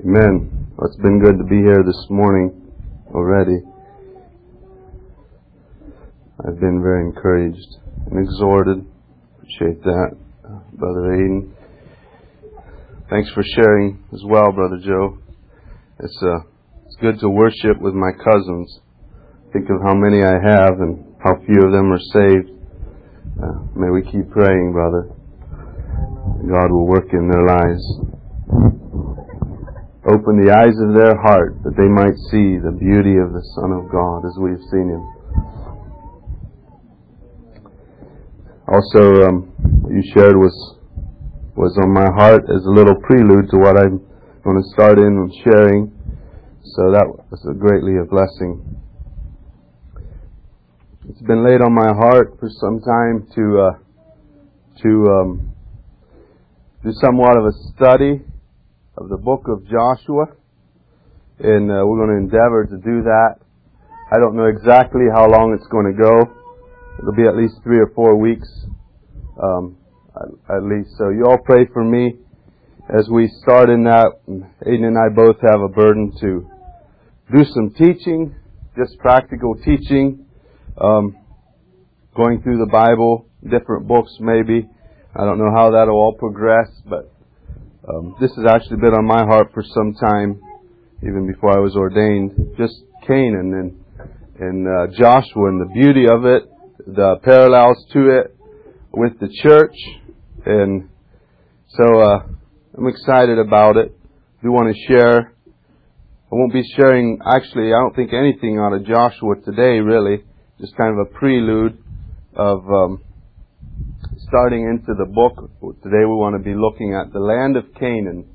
Amen. Well, it's been good to be here this morning already. I've been very encouraged and exhorted. Appreciate that, Brother Aiden. Thanks for sharing as well, Brother Joe. It's good to worship with my cousins. Think of how many I have and how few of them are saved. May we keep praying, brother. God will work in their lives. Open the eyes of their heart that they might see the beauty of the Son of God as we've seen Him. Also, what you shared was on my heart as a little prelude to what I'm going to start in and sharing. So that was greatly a blessing. It's been laid on my heart for some time to do somewhat of a study of the book of Joshua, and we're going to endeavor to do that. I don't know exactly how long it's going to go. It'll be at least 3 or 4 weeks, at least. So you all pray for me as we start in that. Aiden and I both have a burden to do some teaching, just practical teaching, going through the Bible, different books maybe. I don't know how that'll all progress, but this has actually been on my heart for some time, even before I was ordained. Just Canaan and Joshua and the beauty of it, the parallels to it with the church. And so I'm excited about it. We want to share. I won't be sharing, actually, I don't think anything out of Joshua today, really. Just kind of a prelude of starting into the book. Today we want to be looking at the land of Canaan.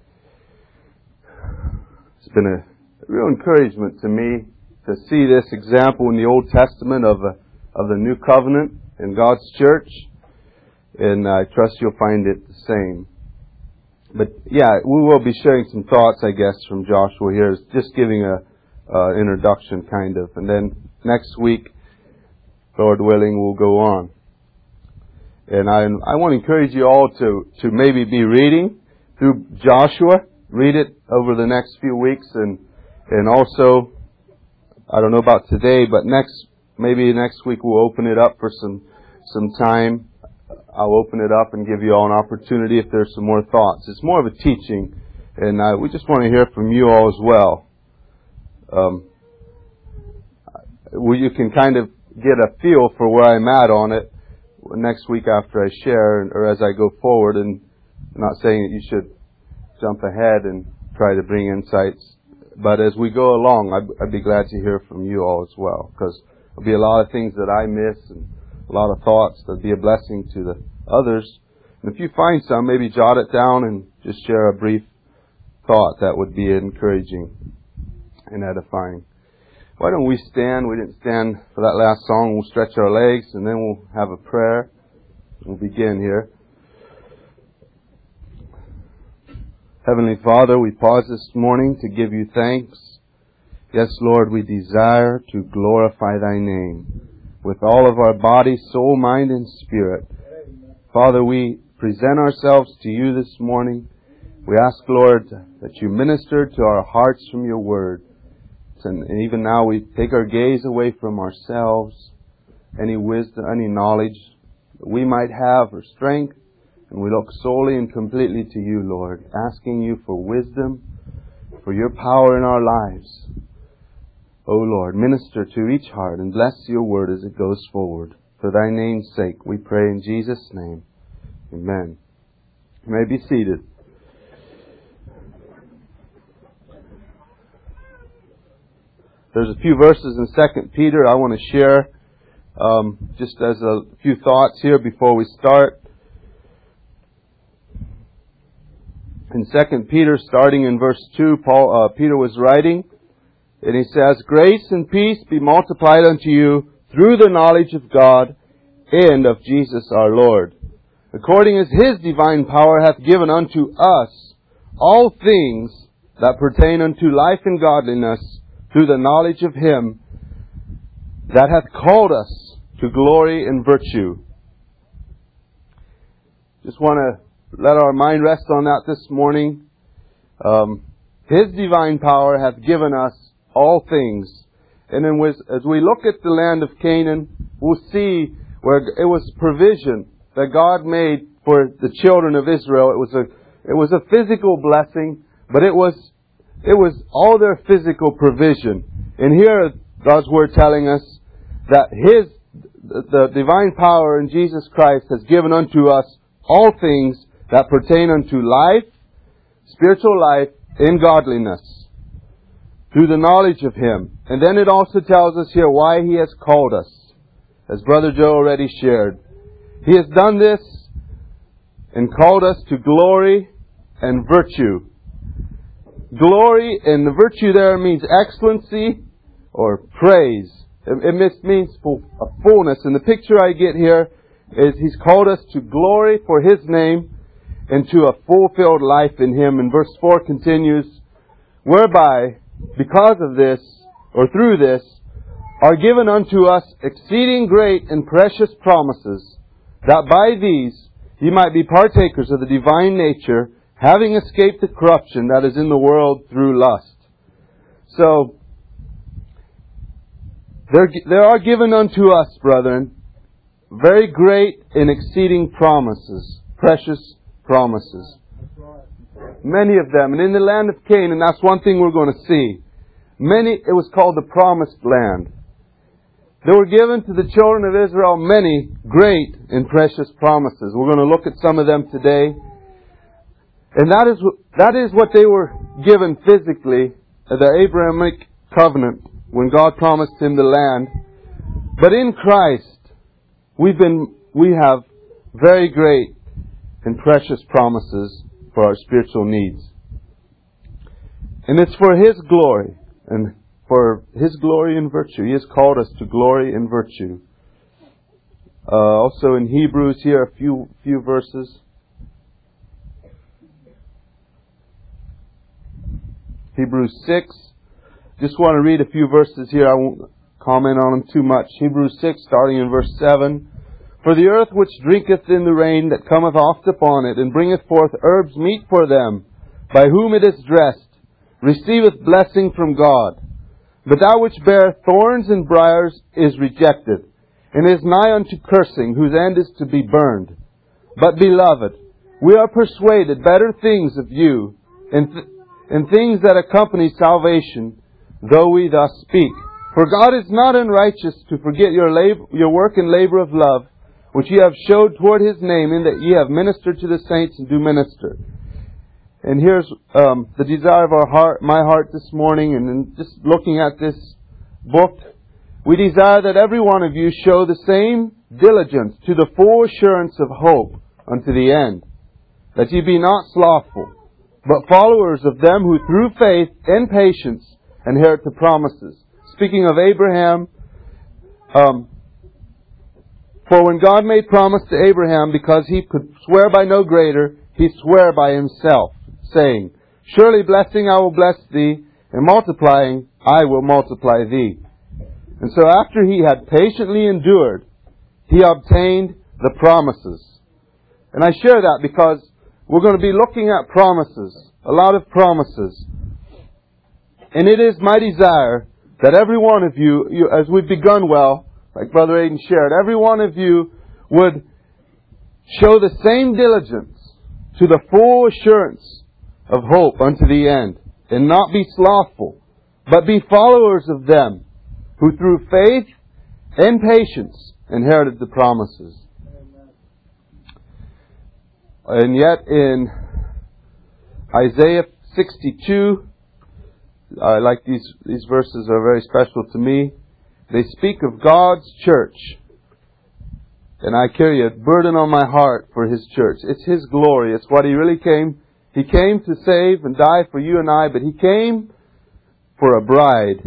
It's been a real encouragement to me to see this example in the Old Testament of the New Covenant in God's church. And I trust you'll find it the same. But yeah, we will be sharing some thoughts, I guess, from Joshua here. Just giving a introduction, kind of. And then next week, Lord willing, we'll go on. And I want to encourage you all to maybe be reading through Joshua. Read it over the next few weeks. And also, I don't know about today, but maybe next week we'll open it up for some time. I'll open it up and give you all an opportunity if there's some more thoughts. It's more of a teaching. And we just want to hear from you all as well. You can kind of get a feel for where I'm at on it next week after I share, or as I go forward. And I'm not saying that you should jump ahead and try to bring insights, but as we go along, I'd be glad to hear from you all as well, because there'll be a lot of things that I miss and a lot of thoughts that'll be a blessing to the others. And if you find some, maybe jot it down and just share a brief thought. That would be encouraging and edifying. Why don't we stand? We didn't stand for that last song. We'll stretch our legs and then we'll have a prayer. We'll begin here. Heavenly Father, we pause this morning to give you thanks. Yes, Lord, we desire to glorify Thy name with all of our body, soul, mind, and spirit. Father, we present ourselves to you this morning. We ask, Lord, that you minister to our hearts from your word. And even now we take our gaze away from ourselves, any wisdom, any knowledge that we might have or strength, and we look solely and completely to you, Lord, asking you for wisdom, for your power in our lives. O Lord, minister to each heart and bless your word as it goes forward. For thy name's sake, we pray in Jesus' name. Amen. You may be seated. There's a few verses in 2 Peter I want to share just as a few thoughts here before we start. In 2 Peter, starting in verse 2, Peter was writing, and he says, "Grace and peace be multiplied unto you through the knowledge of God and of Jesus our Lord, according as His divine power hath given unto us all things that pertain unto life and godliness, through the knowledge of Him that hath called us to glory and virtue." Just want to let our mind rest on that this morning. His divine power hath given us all things. And then as we look at the land of Canaan, we'll see where it was provision that God made for the children of Israel. It was a physical blessing, but it was all their physical provision. And here God's Word telling us that the divine power in Jesus Christ has given unto us all things that pertain unto life, spiritual life, and godliness, through the knowledge of Him. And then it also tells us here why He has called us, as Brother Joe already shared. He has done this and called us to glory and virtue. Glory and the virtue there means excellency or praise. It means a fullness. And the picture I get here is He's called us to glory for His name and to a fulfilled life in Him. And verse 4 continues, whereby, because of this, or through this, are given unto us exceeding great and precious promises, that by these ye might be partakers of the divine nature, having escaped the corruption that is in the world through lust. So, there are given unto us, brethren, very great and exceeding promises, precious promises. Many of them. And in the land of Canaan, that's one thing we're going to see. It was called the Promised Land. There were given to the children of Israel many great and precious promises. We're going to look at some of them today. And that is what they were given physically, the Abrahamic covenant, when God promised him the land. But in Christ, we have very great and precious promises for our spiritual needs. And it's for His glory, and for His glory and virtue. He has called us to glory and virtue. Also in Hebrews here, a few verses. Hebrews 6. Just want to read a few verses here. I won't comment on them too much. Hebrews 6, starting in verse 7. For the earth which drinketh in the rain that cometh oft upon it, and bringeth forth herbs meet for them, by whom it is dressed, receiveth blessing from God. But that which beareth thorns and briars is rejected, and is nigh unto cursing, whose end is to be burned. But, beloved, we are persuaded better things of you, and things that accompany salvation, though we thus speak. For God is not unrighteous to forget your work and labor of love, which ye have showed toward His name, in that ye have ministered to the saints and do minister. And here's the desire of our heart, my heart this morning, and in just looking at this book, we desire that every one of you show the same diligence to the full assurance of hope unto the end, that ye be not slothful, but followers of them who through faith and patience inherit the promises. Speaking of Abraham, for when God made promise to Abraham, because he could swear by no greater, he sware by himself, saying, surely blessing I will bless thee, and multiplying I will multiply thee. And so after he had patiently endured, he obtained the promises. And I share that because we're going to be looking at promises, a lot of promises. And it is my desire that every one of you, as we've begun well, like Brother Aiden shared, every one of you would show the same diligence to the full assurance of hope unto the end, and not be slothful, but be followers of them who through faith and patience inherited the promises. And yet in Isaiah 62, I like these verses are very special to me. They speak of God's church. And I carry a burden on my heart for His church. It's His glory. It's what He really came. He came to save and die for you and I, but He came for a bride.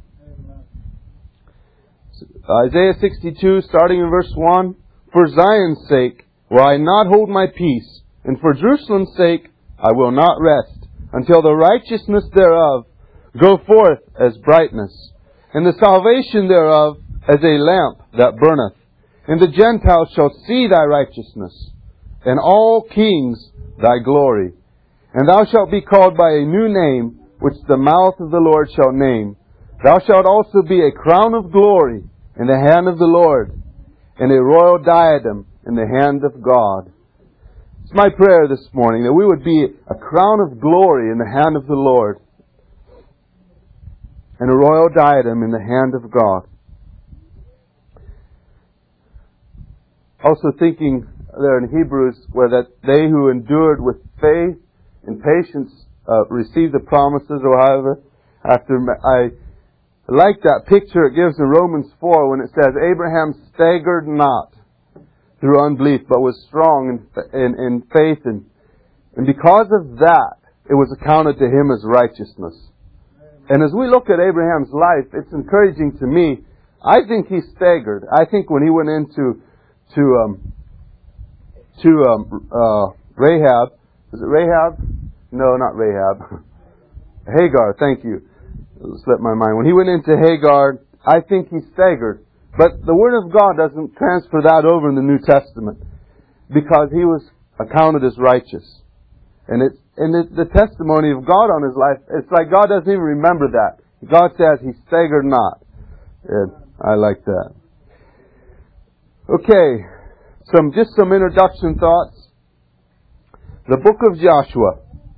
Isaiah 62, starting in verse 1. For Zion's sake will I not hold my peace, and for Jerusalem's sake I will not rest, until the righteousness thereof go forth as brightness, and the salvation thereof as a lamp that burneth. And the Gentiles shall see thy righteousness, and all kings thy glory. And thou shalt be called by a new name, which the mouth of the Lord shall name. Thou shalt also be a crown of glory in the hand of the Lord, and a royal diadem in the hand of God. It's my prayer this morning that we would be a crown of glory in the hand of the Lord, and a royal diadem in the hand of God. Also thinking there in Hebrews, where that they who endured with faith and patience received the promises, or however, I like that picture it gives in Romans 4 when it says, Abraham staggered not through unbelief, but was strong in faith. And because of that, it was accounted to him as righteousness. And as we look at Abraham's life, it's encouraging to me. I think he staggered. I think when he went into Rahab, is it Rahab? No, not Rahab. Hagar, thank you. It slipped my mind. When he went into Hagar, I think he staggered. But the Word of God doesn't transfer that over in the New Testament, because he was accounted as righteous. And the testimony of God on his life, it's like God doesn't even remember that. God says he staggered not. And I like that. Okay, just some introduction thoughts. The book of Joshua.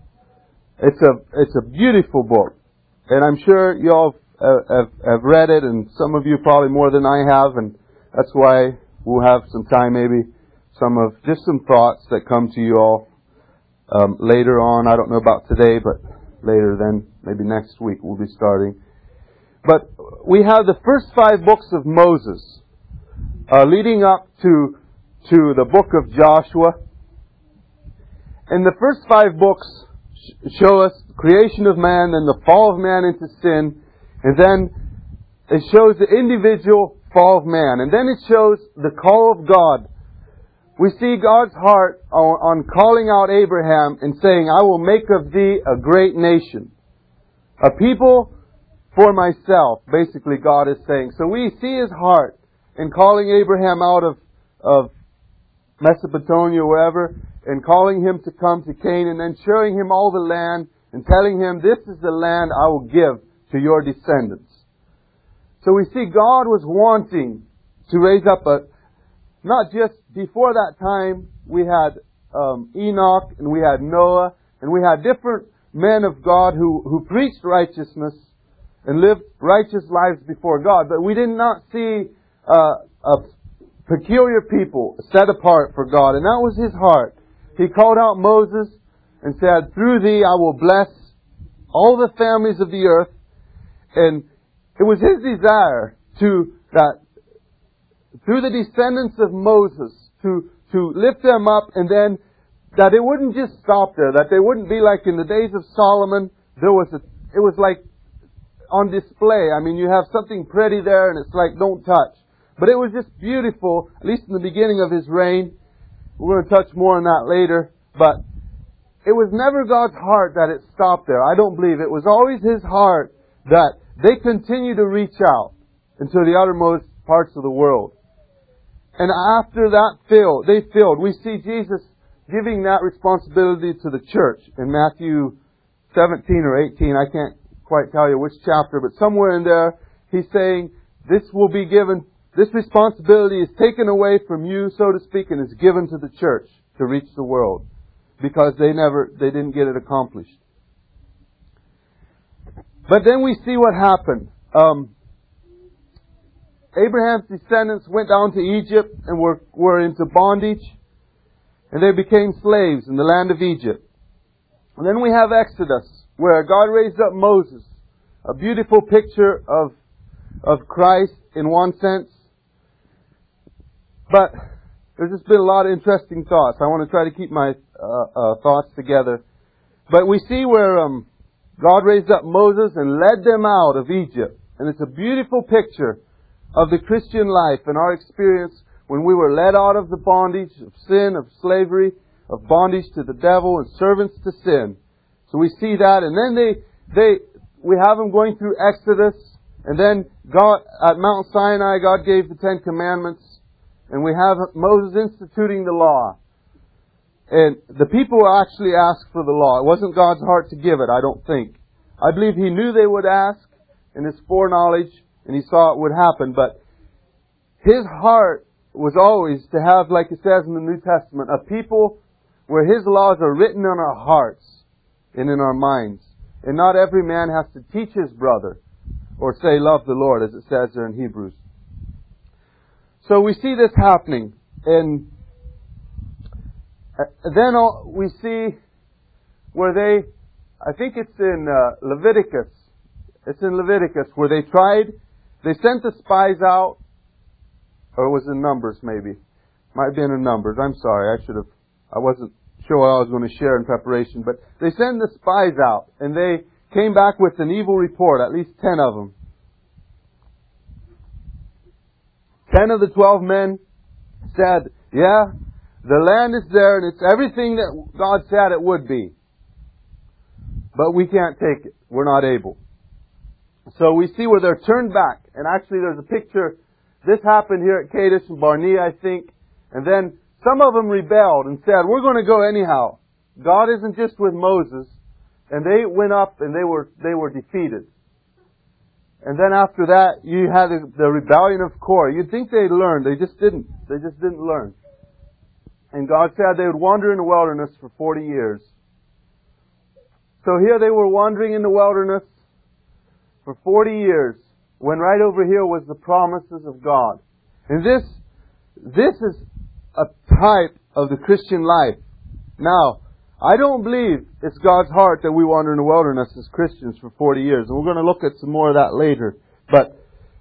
It's a beautiful book, and I'm sure you all have read it, and some of you probably more than I have, and that's why we'll have some time, maybe some thoughts that come to you all later on. I don't know about today, but later then, maybe next week we'll be starting. But we have the first 5 books of Moses leading up to the book of Joshua. And the first 5 books show us the creation of man, then the fall of man into sin, and then it shows the individual fall of man, and then it shows the call of God. We see God's heart on calling out Abraham and saying, I will make of thee a great nation, a people for myself, basically God is saying. So we see His heart in calling Abraham out of Mesopotamia, wherever, and calling him to come to Canaan, and then showing him all the land and telling him, this is the land I will give to your descendants. So we see God was wanting to raise up not just before that time, we had Enoch, and we had Noah, and we had different men of God who preached righteousness and lived righteous lives before God. But we did not see a peculiar people set apart for God. And that was His heart. He called out Moses and said, through thee I will bless all the families of the earth. And it was His desire that through the descendants of Moses to lift them up, and then that it wouldn't just stop there, that they wouldn't be like in the days of Solomon. It was like on display. I mean, you have something pretty there and it's like, don't touch. But it was just beautiful, at least in the beginning of his reign. We're going to touch more on that later. But it was never God's heart that it stopped there. I don't believe. It was always His heart that they continue to reach out into the uttermost parts of the world. And after that they filled. We see Jesus giving that responsibility to the church in Matthew 17 or 18. I can't quite tell you which chapter, but somewhere in there He's saying, this responsibility is taken away from you, so to speak, and is given to the church to reach the world, because they didn't get it accomplished. But then we see what happened. Abraham's descendants went down to Egypt and were into bondage, and they became slaves in the land of Egypt. And then we have Exodus, where God raised up Moses, a beautiful picture of Christ in one sense. But there's just been a lot of interesting thoughts. I want to try to keep my thoughts together. But we see where God raised up Moses and led them out of Egypt. And it's a beautiful picture of the Christian life and our experience when we were led out of the bondage of sin, of slavery, of bondage to the devil and servants to sin. So we see that. And then we have them going through Exodus. And then God, at Mount Sinai, God gave the 10 Commandments. And we have Moses instituting the law. And the people actually asked for the law. It wasn't God's heart to give it, I don't think. I believe He knew they would ask in His foreknowledge, and He saw it would happen. But His heart was always to have, like it says in the New Testament, a people where His laws are written on our hearts and in our minds. And not every man has to teach his brother or say, love the Lord, as it says there in Hebrews. So we see this happening. And then we see where they, I think it's in Leviticus. It's in Leviticus where they sent the spies out, or it was in Numbers maybe. Might have been in Numbers. I'm sorry, I wasn't sure what I was going to share in preparation. But they sent the spies out, and they came back with an evil report, at least 10 of them. 10 of the 12 men said, yeah, the land is there, and it's everything that God said it would be. But we can't take it. We're not able. So we see where they're turned back. And actually there's a picture. This happened here at Kadesh and Barnea, I think. And then some of them rebelled and said, we're going to go anyhow. God isn't just with Moses. And they went up and they were defeated. And then after that, you had the rebellion of Korah. You'd think they'd learned. They just didn't. They just didn't learn. And God said they would wander in the wilderness for 40 years. So here they were wandering in the wilderness for 40 years, when right over here was the promises of God. And this is a type of the Christian life. Now, I don't believe it's God's heart that we wander in the wilderness as Christians for 40 years. And we're going to look at some more of that later. But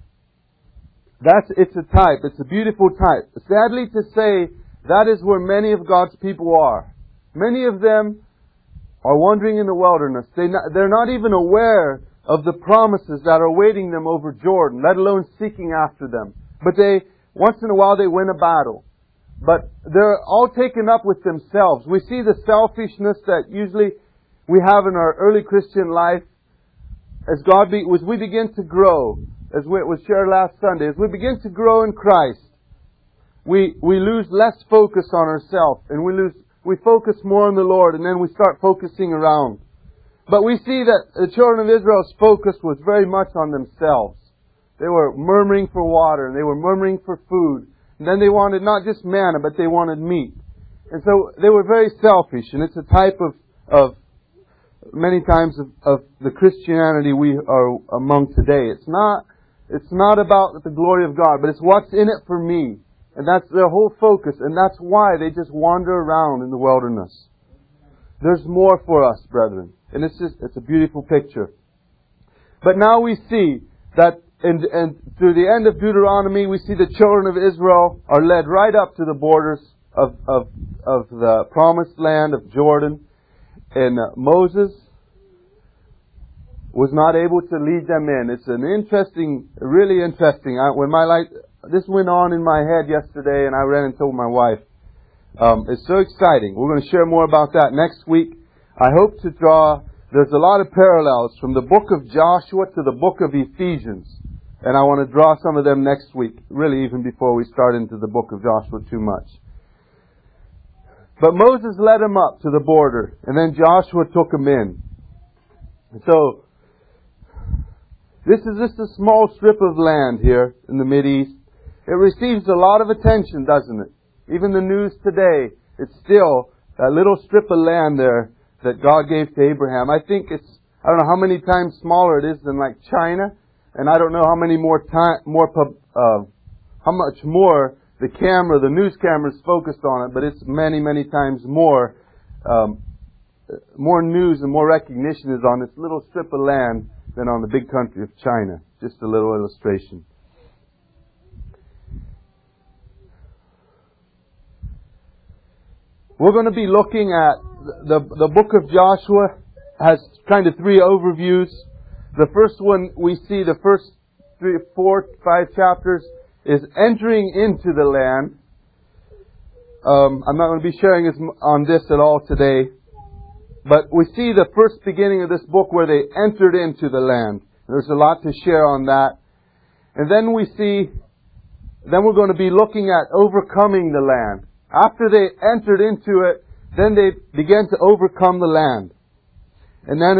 it's a type. It's a beautiful type. Sadly to say, that is where many of God's people are. Many of them are wandering in the wilderness. They're not even aware of the promises that are awaiting them over Jordan, let alone seeking after them. But once in a while they win a battle. But they're all taken up with themselves. We see the selfishness that usually we have in our early Christian life as we begin to grow, as it was shared last Sunday, as we begin to grow in Christ, we lose less focus on ourselves, and we focus more on the Lord, and then we start focusing around. But we see that the children of Israel's focus was very much on themselves. They were murmuring for water, and they were murmuring for food. And then they wanted not just manna, but they wanted meat. And so they were very selfish, and it's a type of many times of the Christianity we are among today. It's not about the glory of God, but it's what's in it for me. And that's their whole focus, and that's why they just wander around in the wilderness. There's more for us, brethren. And it's a beautiful picture. But now we see that and through the end of Deuteronomy, we see the children of Israel are led right up to the borders of the promised land of Jordan. And Moses was not able to lead them in. It's an interesting, really interesting. This went on in my head yesterday, and I ran and told my wife. It's so exciting. We're going to share more about that next week. I hope to there's a lot of parallels from the book of Joshua to the book of Ephesians. And I want to draw some of them next week, really even before we start into the book of Joshua too much. But Moses led them up to the border, and then Joshua took them in. So, this is just a small strip of land here in the Mideast. It receives a lot of attention, doesn't it? Even the news today, it's still a little strip of land there that God gave to Abraham. I think I don't know how many times smaller it is than like China. And I don't know how many how much more the news camera is focused on it, but it's many, many times more news and more recognition is on this little strip of land than on the big country of China. Just a little illustration. We're going to be looking at the book of Joshua has kind of 3 overviews. The first one we see, the first 3, 4, 5 chapters is entering into the land. I'm not going to be sharing on this at all today. But we see the first beginning of this book where they entered into the land. There's a lot to share on that. And then we're going to be looking at overcoming the land. After they entered into it, then they began to overcome the land. And then in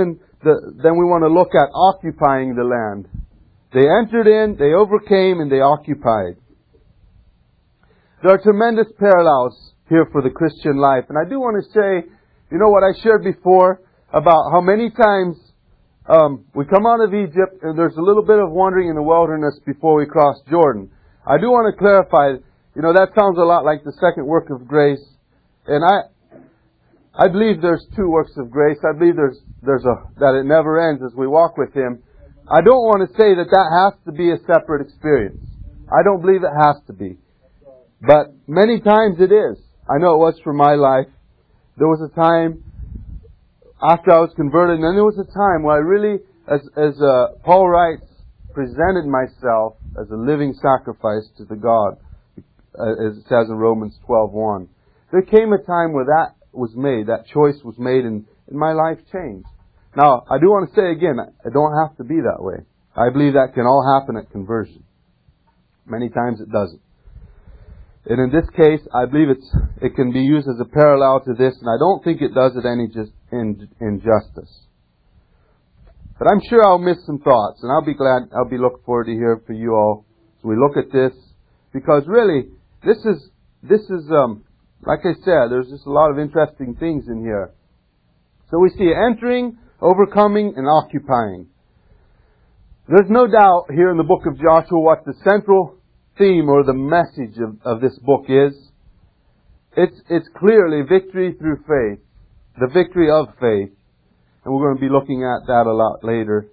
then we want to look at occupying the land. They entered in, they overcame, and they occupied. There are tremendous parallels here for the Christian life. And I do want to say, you know what I shared before about how many times we come out of Egypt and there's a little bit of wandering in the wilderness before we cross Jordan. I do want to clarify, you know, that sounds a lot like the second work of grace. And I believe there's two works of grace. I believe that it never ends as we walk with Him. I don't want to say that has to be a separate experience. I don't believe it has to be. But many times it is. I know it was for my life. There was a time after I was converted, and then there was a time where I really, as Paul writes, presented myself as a living sacrifice to the God, as it says in Romans 12:1. There came a time where that was made, that choice was made, and my life changed. Now, I do want to say again, it don't have to be that way. I believe that can all happen at conversion. Many times it doesn't. And in this case, I believe it can be used as a parallel to this, and I don't think it does it any injustice. But I'm sure I'll miss some thoughts, and I'll be looking forward to hear from you all as we look at this, because really, this is like I said, there's just a lot of interesting things in here. So we see entering, overcoming, and occupying. There's no doubt here in the book of Joshua what the central theme or the message of this book is. It's clearly victory through faith, the victory of faith, and we're going to be looking at that a lot later.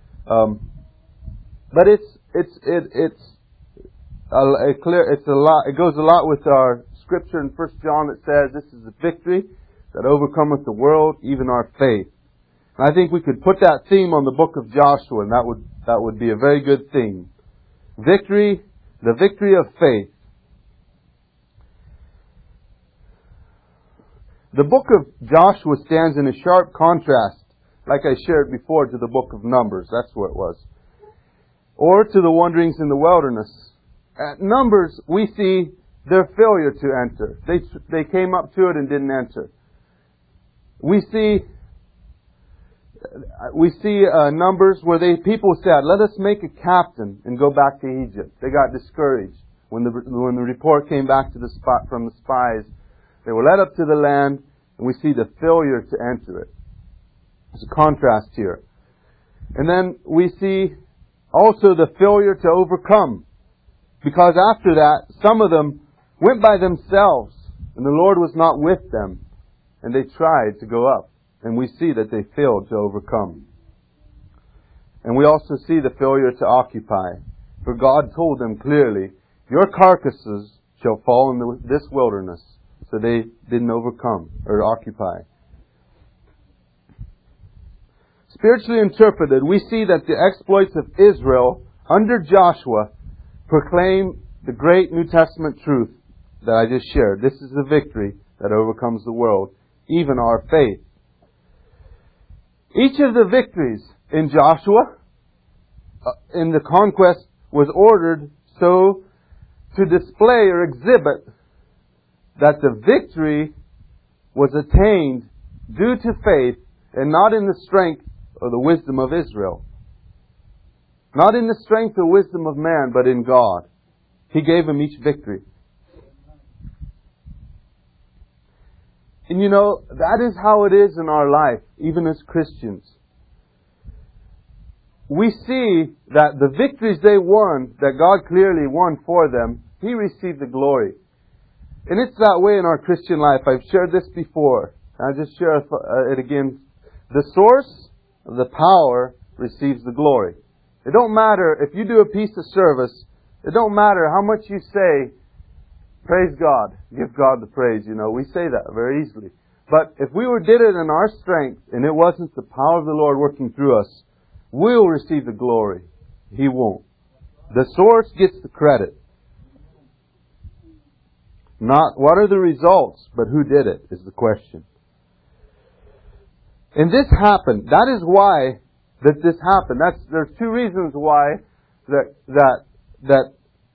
But it goes a lot with our scripture in 1 John that says this is the victory that overcometh the world, even our faith. And I think we could put that theme on the book of Joshua, and that would be a very good theme. Victory, the victory of faith. The book of Joshua stands in a sharp contrast, like I shared before, to the book of Numbers. That's where it was. Or to the wanderings in the wilderness. At Numbers, we see their failure to enter. They came up to it and didn't enter. We see Numbers where people said, "Let us make a captain and go back to Egypt." They got discouraged when the report came back from the spies. They were led up to the land, and we see the failure to enter it. There's a contrast here. And then we see also the failure to overcome. Because after that, some of them went by themselves, and the Lord was not with them, and they tried to go up. And we see that they failed to overcome. And we also see the failure to occupy. For God told them clearly, "Your carcasses shall fall in this wilderness." So they didn't overcome or occupy. Spiritually interpreted, we see that the exploits of Israel under Joshua proclaim the great New Testament truth that I just shared. This is the victory that overcomes the world, even our faith. Each of the victories in Joshua, in the conquest, was ordered so to display or exhibit that the victory was attained due to faith and not in the strength or the wisdom of Israel. Not in the strength or wisdom of man, but in God. He gave them each victory. And you know, that is how it is in our life, even as Christians. We see that the victories they won, that God clearly won for them, He received the glory. And it's that way in our Christian life. I've shared this before. I'll just share it again. The source of the power receives the glory. It don't matter if you do a piece of service. It don't matter how much you say, "Praise God, give God the praise." You know, we say that very easily. But if we did it in our strength and it wasn't the power of the Lord working through us, we'll receive the glory. He won't. The source gets the credit. Not what are the results, but who did it is the question. And this happened. That is why this happened. There's two reasons why that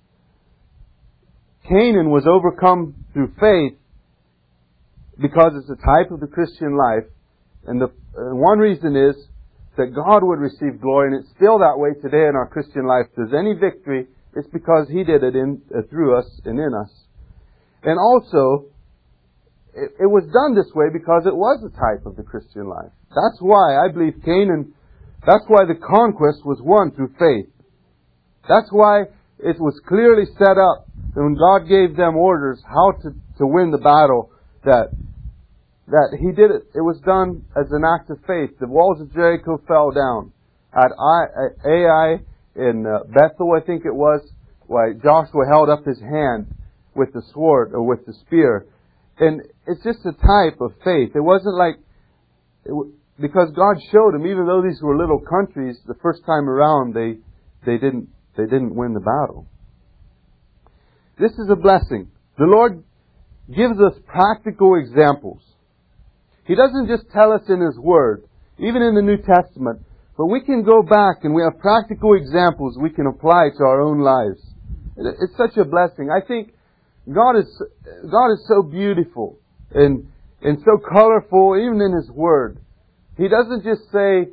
Canaan was overcome through faith, because it's a type of the Christian life. And one reason is that God would receive glory, and it's still that way today in our Christian life. If there's any victory, it's because He did it through us and in us. And also, it was done this way because it was a type of the Christian life. That's why I believe Canaan, that's why the conquest was won through faith. That's why it was clearly set up, and when God gave them orders how to win the battle, that He did it. It was done as an act of faith. The walls of Jericho fell down. At Ai in Bethel, I think it was, why Joshua held up his hand with the sword or with the spear. And it's just a type of faith. It wasn't like, because God showed him, even though these were little countries, the first time around they didn't win the battle. This is a blessing. The Lord gives us practical examples. He doesn't just tell us in His Word, even in the New Testament, but we can go back and we have practical examples we can apply to our own lives. It's such a blessing. I think God is so beautiful and so colorful, even in His Word. He doesn't just say,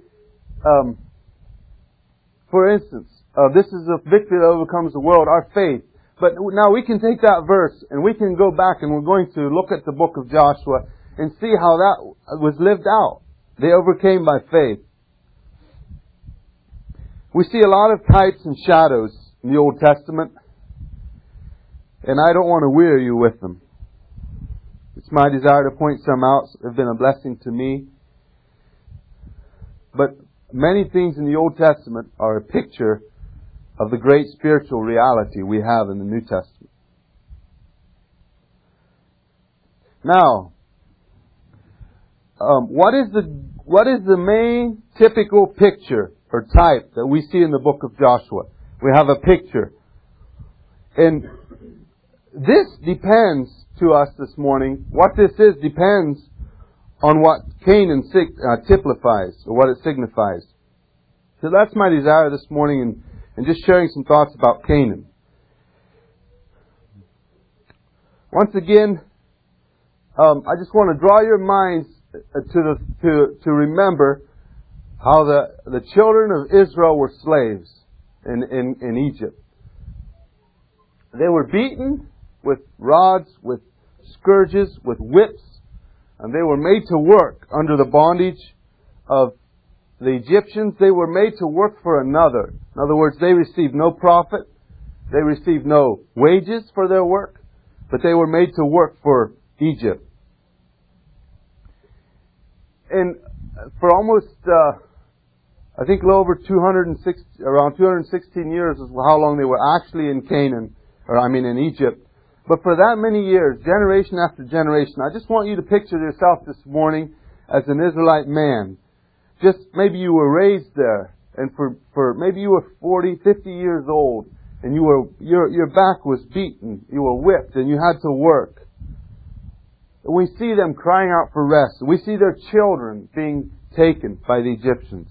for instance, this is a victory that overcomes the world, our faith. But now we can take that verse and we can go back and we're going to look at the book of Joshua and see how that was lived out. They overcame by faith. We see a lot of types and shadows in the Old Testament, and I don't want to weary you with them. It's my desire to point some out. They've been a blessing to me. But many things in the Old Testament are a picture of the great spiritual reality we have in the New Testament. Now, what is the main typical picture or type that we see in the book of Joshua? We have a picture. And this depends to us this morning. What this is depends on what Canaan typifies, or what it signifies. So that's my desire this morning, and just sharing some thoughts about Canaan. Once again, I just want to draw your minds to remember how the children of Israel were slaves in Egypt. They were beaten with rods, with scourges, with whips, and they were made to work under the bondage of the Egyptians. They were made to work for another. In other words, they received no profit. They received no wages for their work, but they were made to work for Egypt. And for almost, I think a little over around 216 years is how long they were actually in Canaan, in Egypt. But for that many years, generation after generation, I just want you to picture yourself this morning as an Israelite man. Just maybe you were raised there, and for maybe you were 40, 50 years old, and your back was beaten, you were whipped, and you had to work. We see them crying out for rest. We see their children being taken by the Egyptians.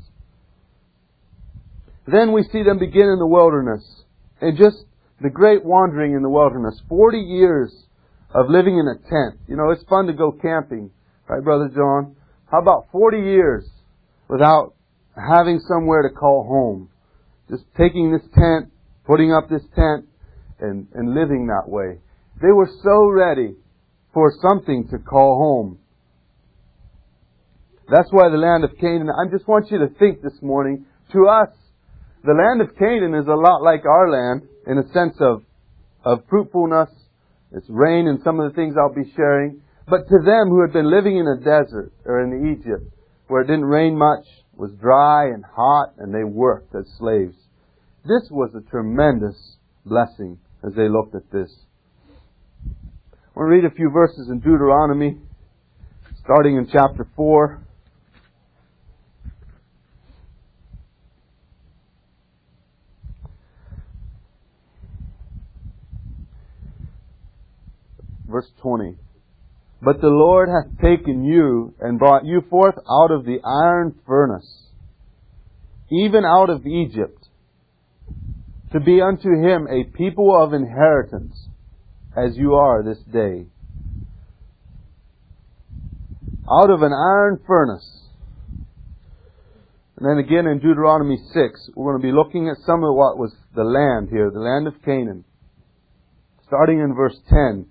Then we see them begin in the wilderness, and just the great wandering in the wilderness. 40 years of living in a tent. You know, it's fun to go camping, right, Brother John? How about 40 years without having somewhere to call home? Just taking this tent, putting up this tent, and living that way. They were so ready for something to call home. That's why the land of Canaan, I just want you to think this morning, to us, the land of Canaan is a lot like our land in a sense of fruitfulness. It's rain and some of the things I'll be sharing. But to them who had been living in a desert or in Egypt, where it didn't rain much, was dry and hot, and they worked as slaves. This was a tremendous blessing as they looked at this. I want to read a few verses in Deuteronomy, starting in chapter 4. Verse 20. But the Lord hath taken you and brought you forth out of the iron furnace, even out of Egypt, to be unto Him a people of inheritance, as you are this day. Out of an iron furnace. And then again in Deuteronomy 6, we're going to be looking at some of what was the land here, the land of Canaan. Starting in verse 10.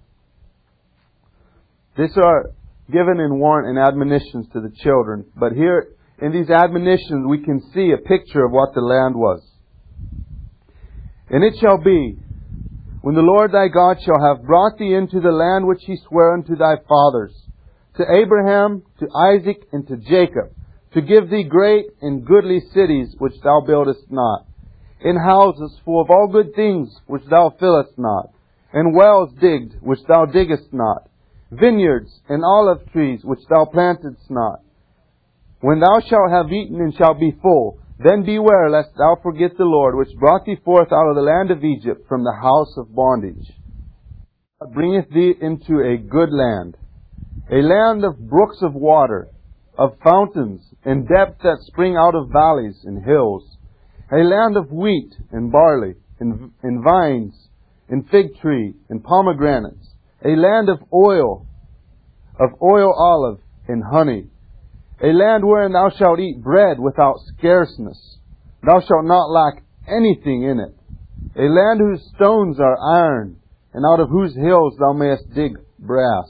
These are given in warrant and admonitions to the children. But here in these admonitions we can see a picture of what the land was. And it shall be, when the Lord thy God shall have brought thee into the land which He sware unto thy fathers, to Abraham, to Isaac, and to Jacob, to give thee great and goodly cities which thou buildest not, in houses full of all good things which thou fillest not, and wells digged which thou diggest not, vineyards and olive trees which thou plantedst not. When thou shalt have eaten and shalt be full, then beware lest thou forget the Lord, which brought thee forth out of the land of Egypt from the house of bondage. God bringeth thee into a good land, a land of brooks of water, of fountains, and depths that spring out of valleys and hills, a land of wheat and barley, and vines, and fig tree, and pomegranates, a land of oil olive, and honey, a land wherein thou shalt eat bread without scarceness. Thou shalt not lack anything in it. A land whose stones are iron, and out of whose hills thou mayest dig brass.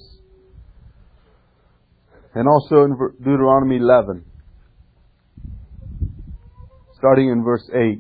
And also in Deuteronomy 11, starting in verse 8.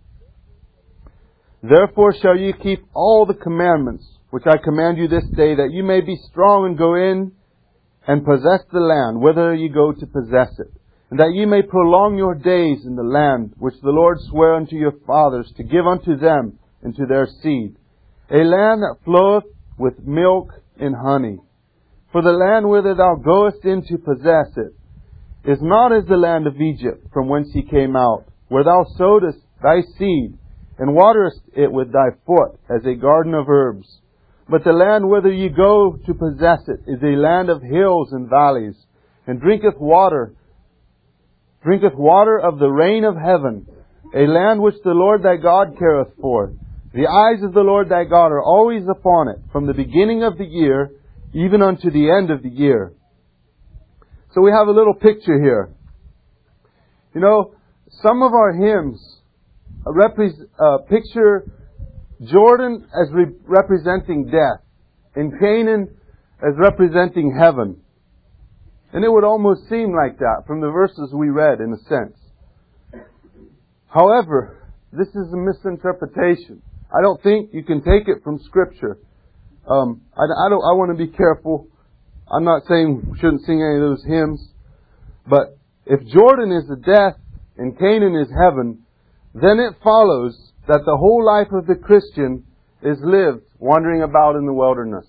Therefore shall ye keep all the commandments which I command you this day, that you may be strong and go in and possess the land, whither ye go to possess it, and that ye may prolong your days in the land which the Lord sware unto your fathers to give unto them and to their seed, a land that floweth with milk and honey. For the land whither thou goest in to possess it is not as the land of Egypt, from whence ye came out, where thou sowedest thy seed, and waterest it with thy foot, as a garden of herbs. But the land whither ye go to possess it is a land of hills and valleys, and drinketh water of the rain of heaven, a land which the Lord thy God careth for. The eyes of the Lord thy God are always upon it, from the beginning of the year even unto the end of the year. So we have a little picture here. You know, some of our hymns picture Jordan as representing death, and Canaan as representing heaven. And it would almost seem like that from the verses we read, in a sense. However, this is a misinterpretation. I don't think you can take it from Scripture. I want to be careful. I'm not saying we shouldn't sing any of those hymns. But if Jordan is the death and Canaan is heaven, then it follows that the whole life of the Christian is lived wandering about in the wilderness.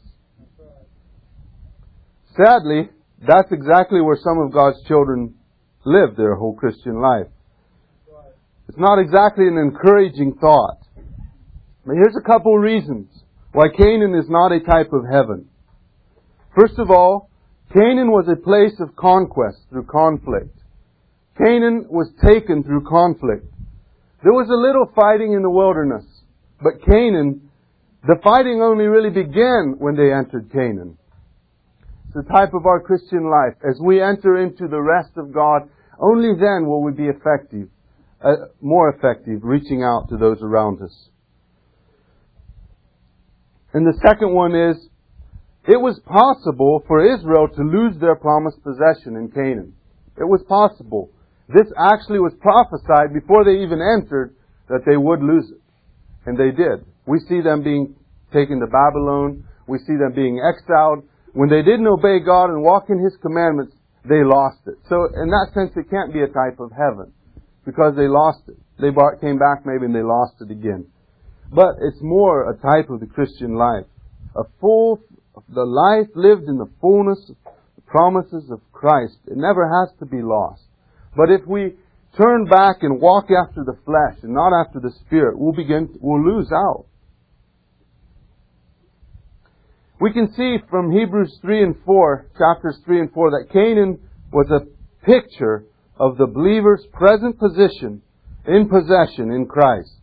Sadly, that's exactly where some of God's children live their whole Christian life. It's not exactly an encouraging thought. But here's a couple reasons why Canaan is not a type of heaven. First of all, Canaan was a place of conquest through conflict. Canaan was taken through conflict. There was a little fighting in the wilderness, but Canaan, the fighting only really began when they entered Canaan. It's the type of our Christian life. As we enter into the rest of God, only then will we be effective, more effective, reaching out to those around us. And the second one is, it was possible for Israel to lose their promised possession in Canaan. It was possible. This actually was prophesied before they even entered, that they would lose it. And they did. We see them being taken to Babylon. We see them being exiled. When they didn't obey God and walk in His commandments, they lost it. So in that sense, it can't be a type of heaven, because they lost it. They came back maybe and they lost it again. But it's more a type of the Christian life. The life lived in the fullness of the promises of Christ. It never has to be lost. But if we turn back and walk after the flesh and not after the Spirit, we'll lose out. We can see from Hebrews 3 and 4, chapters 3 and 4, that Canaan was a picture of the believer's present position in possession in Christ.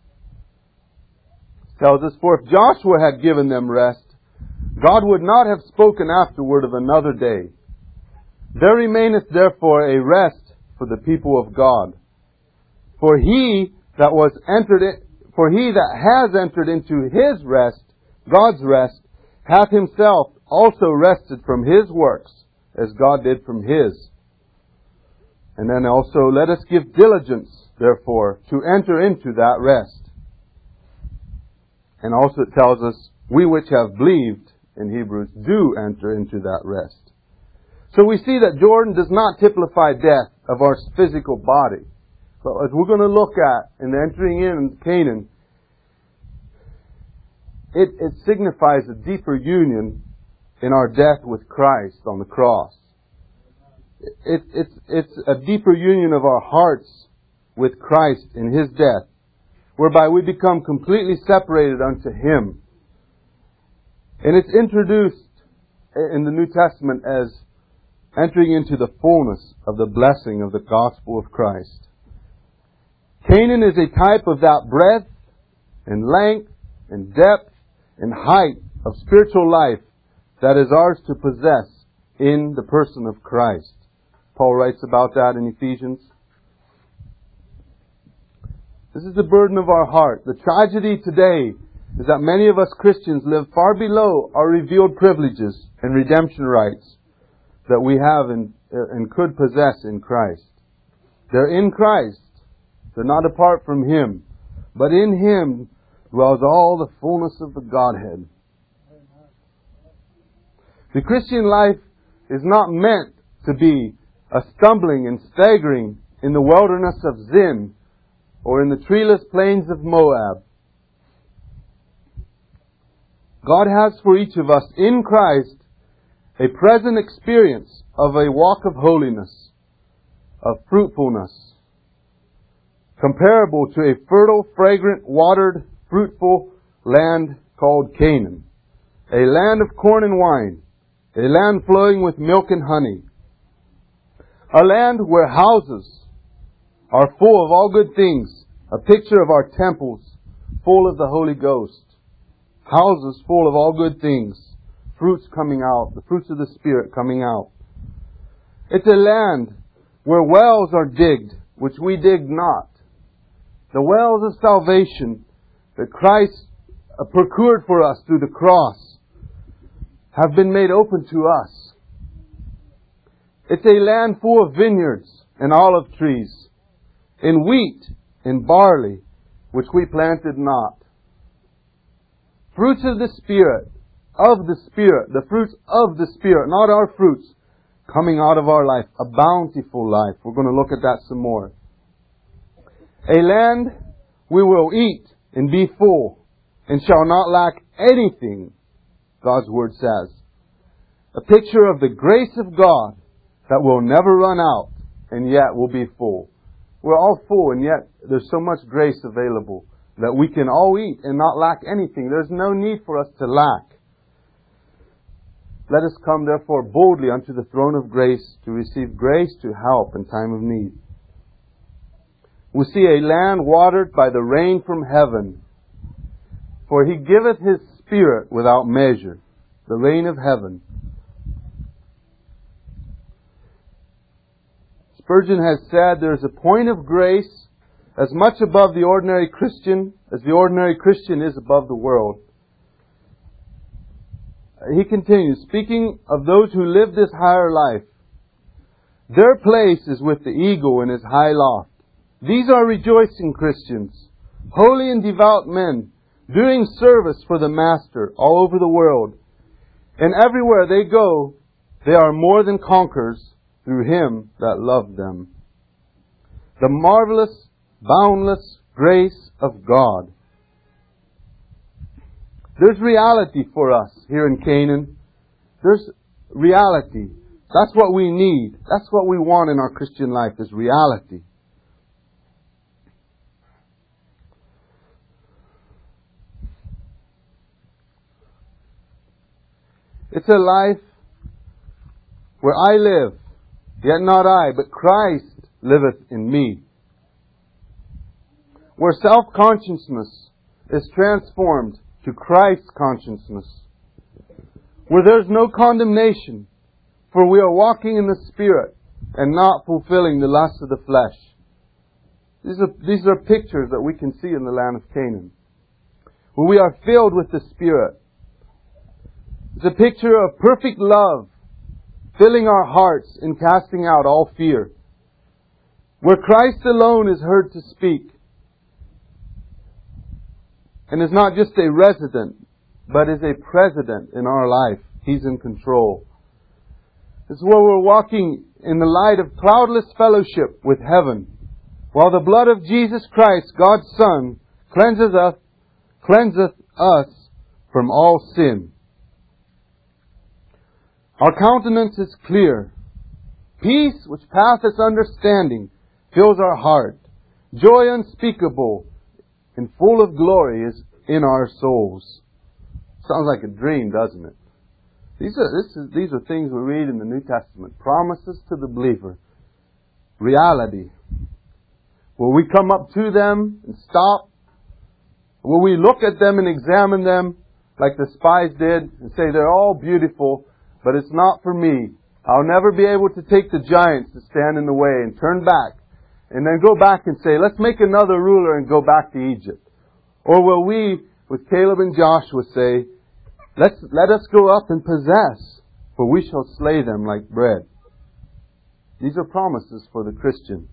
It tells us, for if Joshua had given them rest, God would not have spoken afterward of another day. There remaineth therefore a rest for the people of God. For he that has entered into his rest, God's rest, hath himself also rested from his works, as God did from his. And then also, let us give diligence, therefore, to enter into that rest. And also it tells us, we which have believed, in Hebrews, do enter into that rest. So we see that Jordan does not typify death of our physical body. But as we're going to look at in entering in Canaan, it signifies a deeper union in our death with Christ on the cross. It's a deeper union of our hearts with Christ in His death, whereby we become completely separated unto Him. And it's introduced in the New Testament as entering into the fullness of the blessing of the gospel of Christ. Canaan is a type of that breadth and length and depth and height of spiritual life that is ours to possess in the person of Christ. Paul writes about that in Ephesians. This is the burden of our heart. The tragedy today is that many of us Christians live far below our revealed privileges and redemption rights that we have and could possess in Christ. They're in Christ. They're not apart from Him. But in Him dwells all the fullness of the Godhead. The Christian life is not meant to be a stumbling and staggering in the wilderness of Zin or in the treeless plains of Moab. God has for each of us in Christ a present experience of a walk of holiness, of fruitfulness, comparable to a fertile, fragrant, watered, fruitful land called Canaan. A land of corn and wine, a land flowing with milk and honey. A land where houses are full of all good things, a picture of our temples full of the Holy Ghost. Houses full of all good things, fruits coming out, the fruits of the Spirit coming out. It's a land where wells are digged, which we dig not. The wells of salvation that Christ procured for us through the cross have been made open to us. It's a land full of vineyards and olive trees, and wheat and barley, which we planted not. Fruits of the Spirit, the fruits of the Spirit, not our fruits, coming out of our life, a bountiful life. We're going to look at that some more. A land we will eat and be full, and shall not lack anything, God's Word says. A picture of the grace of God that will never run out, and yet will be full. We're all full, and yet there's so much grace available that we can all eat and not lack anything. There's no need for us to lack. Let us come therefore boldly unto the throne of grace to receive grace to help in time of need. We see a land watered by the rain from heaven. For He giveth His Spirit without measure, the rain of heaven. Spurgeon has said there is a point of grace as much above the ordinary Christian as the ordinary Christian is above the world. He continues, speaking of those who live this higher life, their place is with the eagle in his high loft. These are rejoicing Christians, holy and devout men, doing service for the Master all over the world. And everywhere they go, they are more than conquerors through Him that loved them. The marvelous, boundless grace of God. There's reality for us here in Canaan. There's reality. That's what we need. That's what we want in our Christian life, is reality. It's a life where I live, yet not I, but Christ liveth in me. Where self-consciousness is transformed to Christ's consciousness. Where there's no condemnation, for we are walking in the Spirit. and not fulfilling the lusts of the flesh. These are pictures that we can see in the land of Canaan, where we are filled with the Spirit. It's a picture of perfect love, filling our hearts and casting out all fear, where Christ alone is heard to speak, and is not just a resident, but is a president in our life. He's in control. This is where we're walking in the light of cloudless fellowship with heaven, while the blood of Jesus Christ, God's Son, cleanseth us from all sin. Our countenance is clear. Peace which passeth understanding fills our heart. Joy unspeakable and full of glory is in our souls. Sounds like a dream, doesn't it? These are things we read in the New Testament. Promises to the believer. Reality. Will we come up to them and stop? Will we look at them and examine them like the spies did and say they're all beautiful, but it's not for me. I'll never be able to take the giants to stand in the way and turn back and then go back and say, let's make another ruler and go back to Egypt? Or will we, with Caleb and Joshua, say, let us go up and possess, for we shall slay them like bread? These are promises for the Christian.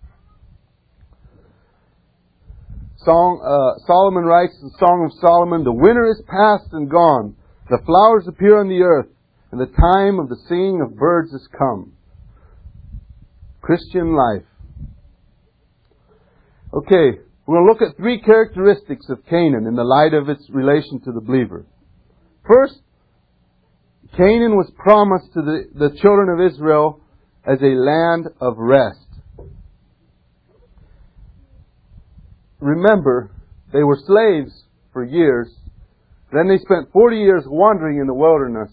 Solomon writes in the Song of Solomon, the winter is past and gone, the flowers appear on the earth, and the time of the singing of birds is come. Christian life. Okay, we're going to look at three characteristics of Canaan in the light of its relation to the believer. First, Canaan was promised to the children of Israel as a land of rest. Remember, they were slaves for years. Then they spent 40 years wandering in the wilderness.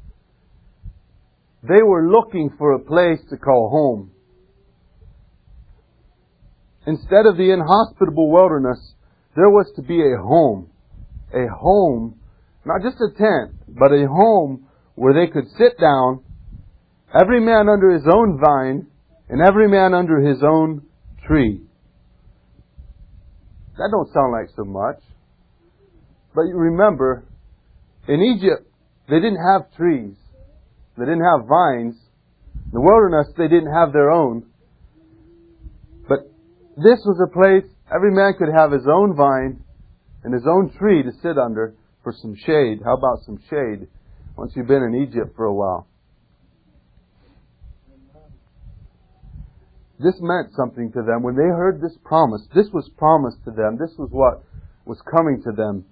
They were looking for a place to call home. Instead of the inhospitable wilderness, there was to be a home. A home, not just a tent, but a home where they could sit down, every man under his own vine, and every man under his own tree. That don't sound like so much. But you remember, in Egypt, they didn't have trees. They didn't have vines. In the wilderness, they didn't have their own. But this was a place every man could have his own vine and his own tree to sit under for some shade. How about some shade once you've been in Egypt for a while? This meant something to them. When they heard this promise, this was promised to them. This was what was coming to them.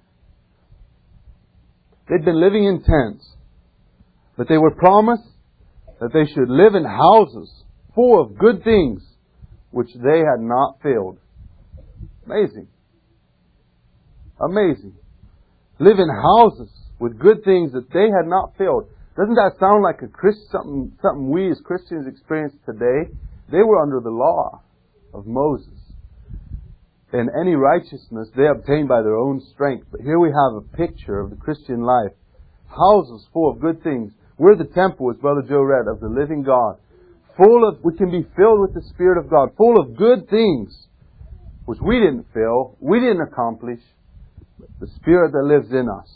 They'd been living in tents, but they were promised that they should live in houses full of good things which they had not filled. Amazing. Amazing. Live in houses with good things that they had not filled. Doesn't that sound like something we as Christians experience today? They were under the law of Moses. And any righteousness they obtained by their own strength. But here we have a picture of the Christian life. Houses full of good things. We're the temple, as Brother Joe read, of the living God. We can be filled with the Spirit of God. Full of good things, which we didn't fill, we didn't accomplish. But the Spirit that lives in us.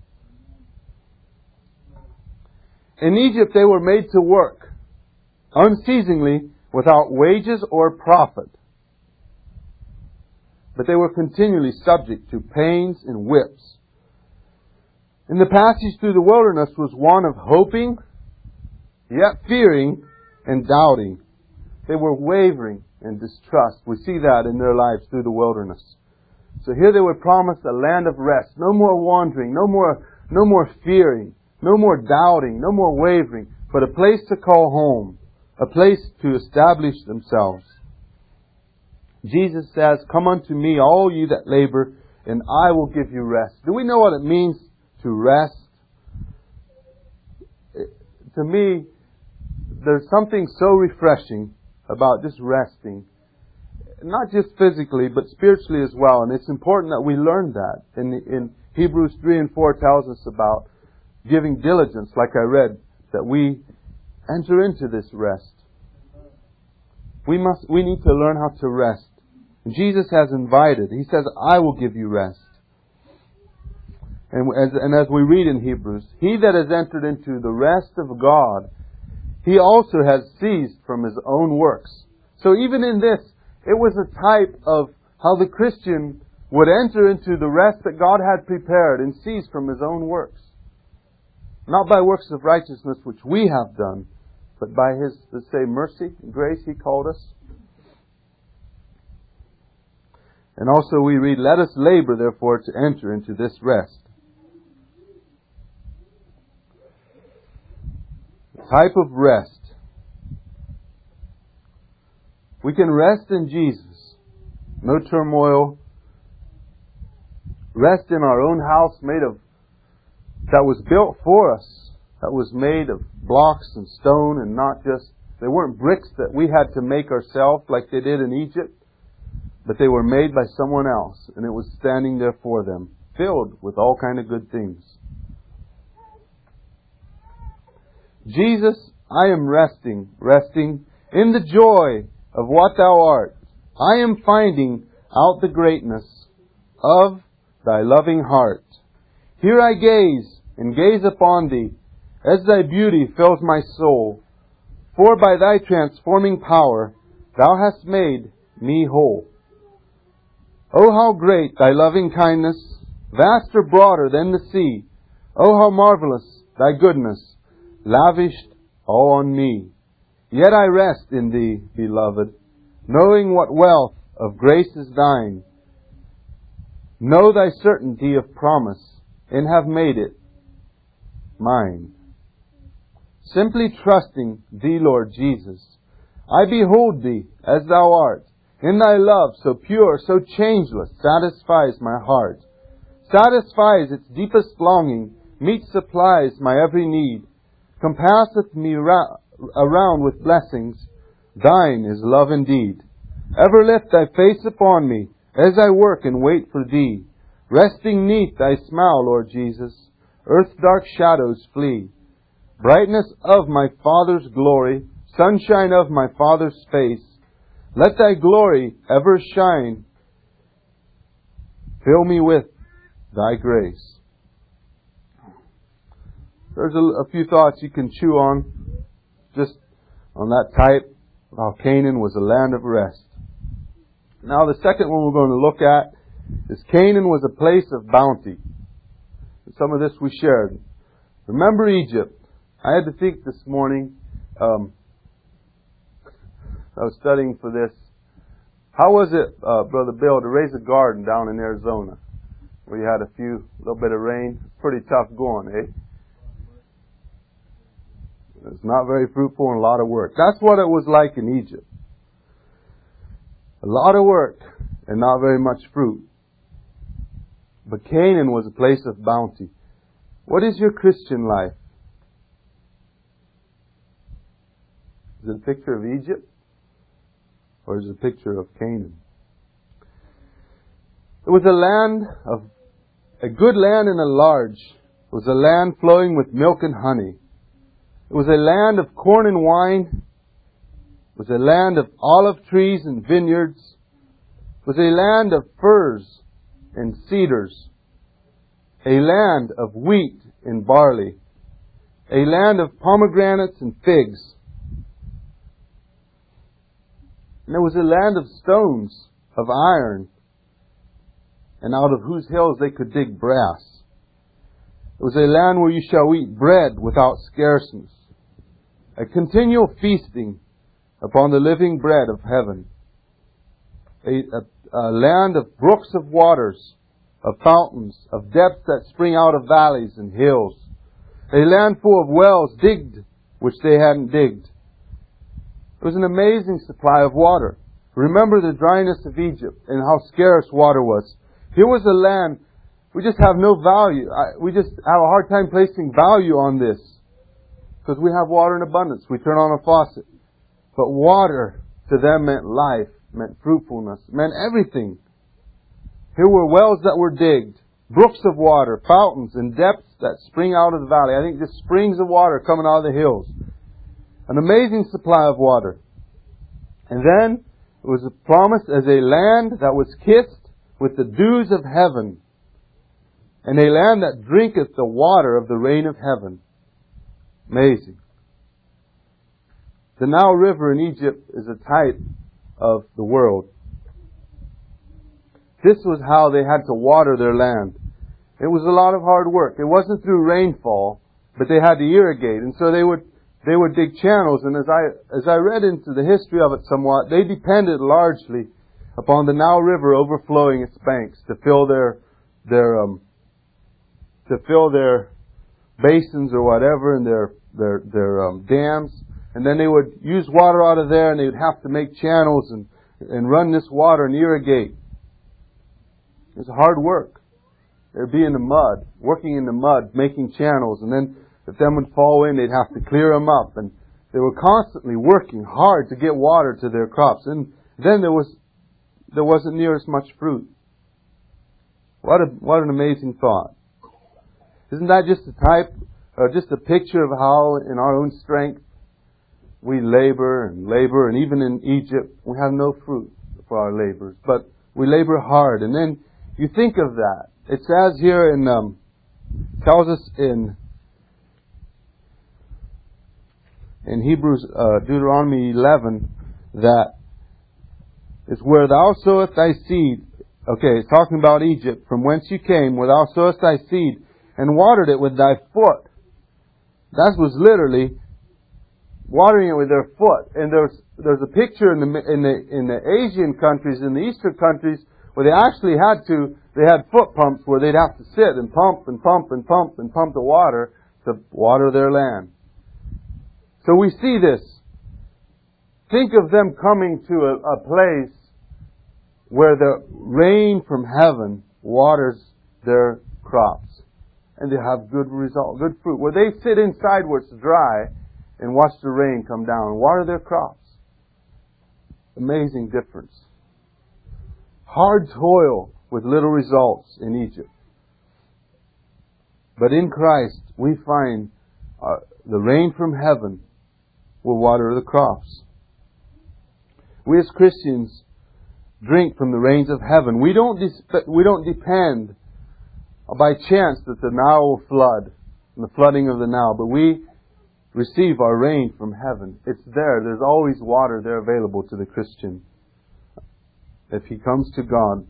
In Egypt they were made to work unceasingly, without wages or profit. But they were continually subject to pains and whips. And the passage through the wilderness was one of hoping, yet fearing and doubting. They were wavering in distrust. We see that in their lives through the wilderness. So here they were promised a land of rest. No more wandering, no more fearing, no more doubting, no more wavering, but a place to call home. A place to establish themselves. Jesus says, come unto me, all you that labor, and I will give you rest. Do we know what it means to rest? To me, there's something so refreshing about just resting. Not just physically, but spiritually as well. And it's important that we learn that. In Hebrews 3 and 4 tells us about giving diligence, like I read, that we enter into this rest. We need to learn how to rest. And Jesus has invited. He says, I will give you rest. And as we read in Hebrews, he that has entered into the rest of God, he also has ceased from his own works. So even in this, it was a type of how the Christian would enter into the rest that God had prepared and cease from his own works. Not by works of righteousness which we have done, but by His, let's say, mercy and grace He called us. And also we read, let us labor therefore to enter into this rest. The type of rest. We can rest in Jesus. No turmoil. Rest in our own house that was built for us. That was made of blocks and stone and not just, they weren't bricks that we had to make ourselves like they did in Egypt, but they were made by someone else, and it was standing there for them, filled with all kind of good things. Jesus, I am resting in the joy of what Thou art. I am finding out the greatness of Thy loving heart. Here I gaze and gaze upon Thee, as Thy beauty fills my soul. For by Thy transforming power, Thou hast made me whole. Oh, how great Thy loving kindness, vaster, broader than the sea. Oh, how marvelous Thy goodness, lavished all on me. Yet I rest in Thee, beloved, knowing what wealth of grace is Thine. Know Thy certainty of promise, and have made it mine. Simply trusting Thee, Lord Jesus, I behold Thee as Thou art. In Thy love so pure, so changeless, satisfies my heart. Satisfies its deepest longing, meets, supplies my every need. Compasseth me around with blessings. Thine is love indeed. Ever lift Thy face upon me, as I work and wait for Thee. Resting neath Thy smile, Lord Jesus, earth's dark shadows flee. Brightness of my Father's glory, sunshine of my Father's face, let Thy glory ever shine. Fill me with Thy grace. There's a few thoughts you can chew on, just on that type, how Canaan was a land of rest. Now the second one we're going to look at is Canaan was a place of bounty. Some of this we shared. Remember Egypt. I had to think this morning, I was studying for this. How was it, Brother Bill, to raise a garden down in Arizona, where you had a little bit of rain? Pretty tough going, eh? It's not very fruitful and a lot of work. That's what it was like in Egypt. A lot of work and not very much fruit. But Canaan was a place of bounty. What is your Christian life? Is it a picture of Egypt? Or is it a picture of Canaan? It was a good land and a large. It was a land flowing with milk and honey. It was a land of corn and wine. It was a land of olive trees and vineyards. It was a land of firs and cedars. A land of wheat and barley. A land of pomegranates and figs. And there was a land of stones, of iron, and out of whose hills they could dig brass. It was a land where you shall eat bread without scarceness. A continual feasting upon the living bread of heaven. A land of brooks of waters, of fountains, of depths that spring out of valleys and hills. A land full of wells digged, which they hadn't digged. It was an amazing supply of water. Remember the dryness of Egypt and how scarce water was. Here was a land, we just have no value. We just have a hard time placing value on this. Because we have water in abundance. We turn on a faucet. But water to them meant life, meant fruitfulness, meant everything. Here were wells that were digged, brooks of water, fountains, and depths that spring out of the valley. I think just springs of water coming out of the hills. An amazing supply of water. And then it was promised as a land that was kissed with the dews of heaven, and a land that drinketh the water of the rain of heaven. Amazing. The Nile River in Egypt is a type of the world. This was how they had to water their land. It was a lot of hard work. It wasn't through rainfall, but they had to irrigate. And so they would dig channels. And as I read into the history of it somewhat, they depended largely upon the Nile River overflowing its banks to fill their basins or whatever, and their dams. And then they would use water out of there, and they would have to make channels and run this water and irrigate. It was hard work. They'd be in the mud, working in the mud, making channels, and then if them would fall in, they'd have to clear them up. And they were constantly working hard to get water to their crops. And then there wasn't near as much fruit. What an amazing thought. Isn't that just a type, or just a picture of how in our own strength we labor, and even in Egypt we have no fruit for our labors, but we labor hard. And then you think of that. It says here tells us in Hebrews, Deuteronomy 11, that it's where thou sowest thy seed. Okay, it's talking about Egypt, from whence you came, where thou sowest thy seed, and watered it with thy foot. That was literally watering it with their foot. And there's a picture in the Asian countries, in the Eastern countries, where they had foot pumps where they'd have to sit and pump and pump and pump and pump the water to water their land. So we see this. Think of them coming to a place where the rain from heaven waters their crops, and they have good result, good fruit. Where they sit inside where it's dry and watch the rain come down and water their crops. Amazing difference. Hard toil with little results in Egypt. But in Christ, we find the rain from heaven will water the crops. We as Christians drink from the rains of heaven. We don't depend by chance that the Nile will flood, and the flooding of the Nile, but we receive our rain from heaven. It's there. There's always water there available to the Christian. If he comes to God,